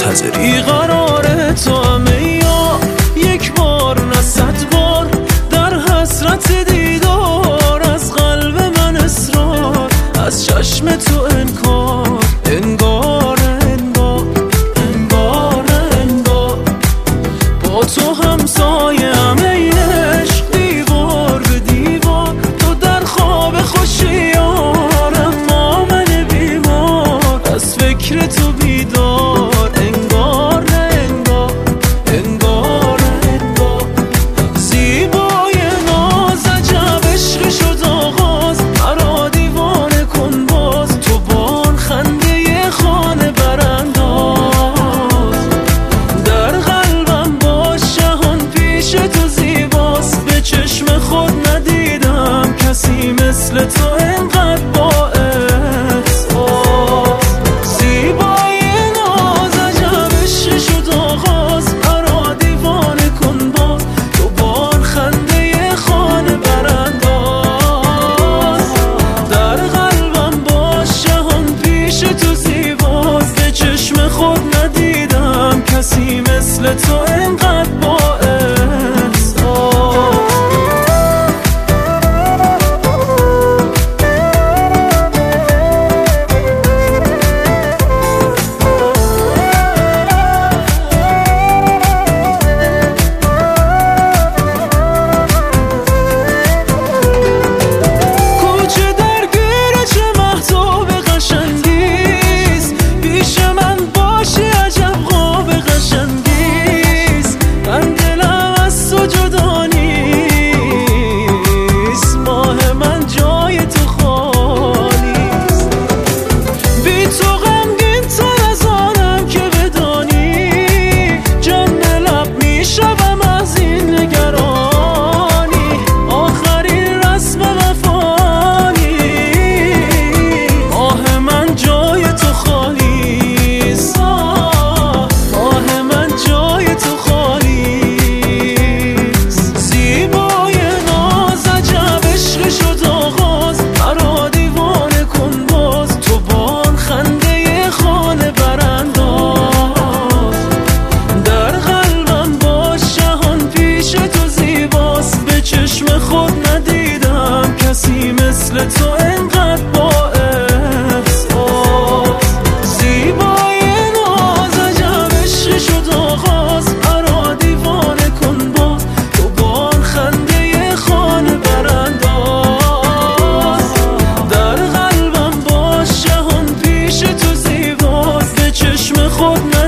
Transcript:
نظری قرار تو همه یا یک بار نه 100 بار در حسرت دیدار، از قلب من اصرار، از چشم تو انکار، انگار انگار انگار انگار با تو همسایه همه عشق دیوار به دیوار، تو در خواب خوشی یارم ما من بیمار، از فکر تو بیدار، انگار انگار انگار انگار زیبای ناز عجب عشق شد آغاز، مرا دیوانه کن باز، تو بان خنده خانه برانداز، در قلبم باش جهان پیش تو زیباست، به چشم خود ندیدم کسی مثل تو انقدر با احساس، زیبای ناز عجب عشق شد آغاز، مرا دیوانه کن باز، تو بان خنده خانه برانداز، در قلبم باش جهان پیش تو زیباست، به چشم خود ندیدم کسی مثل تو انقدر با مثل تو انقدر با احساس، زیبای ناز عجب عشق شد آغاز، مرا دیوانه کن باز، تو بان خنده خانه برانداز، در قلبم باش جهان پیش تو زیباست، به چشم خود